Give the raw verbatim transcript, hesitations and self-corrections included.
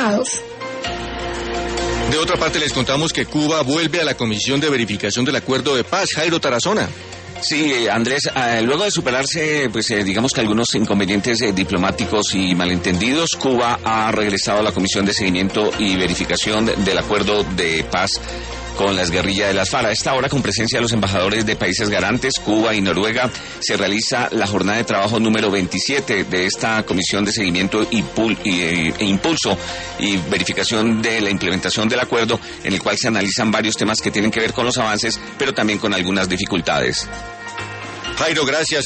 enojados. De otra parte, les contamos que Cuba vuelve a la Comisión de Verificación del Acuerdo de Paz. Jairo Tarazona. Sí, Andrés, eh, luego de superarse, pues eh, digamos que algunos inconvenientes eh, diplomáticos y malentendidos, Cuba ha regresado a la Comisión de Seguimiento y Verificación del Acuerdo de Paz con las guerrillas de las FARC. A esta hora, con presencia de los embajadores de países garantes, Cuba y Noruega, se realiza la jornada de trabajo número veintisiete de esta Comisión de Seguimiento y pul- y, e, e Impulso y Verificación de la implementación del acuerdo, en el cual se analizan varios temas que tienen que ver con los avances, pero también con algunas dificultades. Jairo, gracias.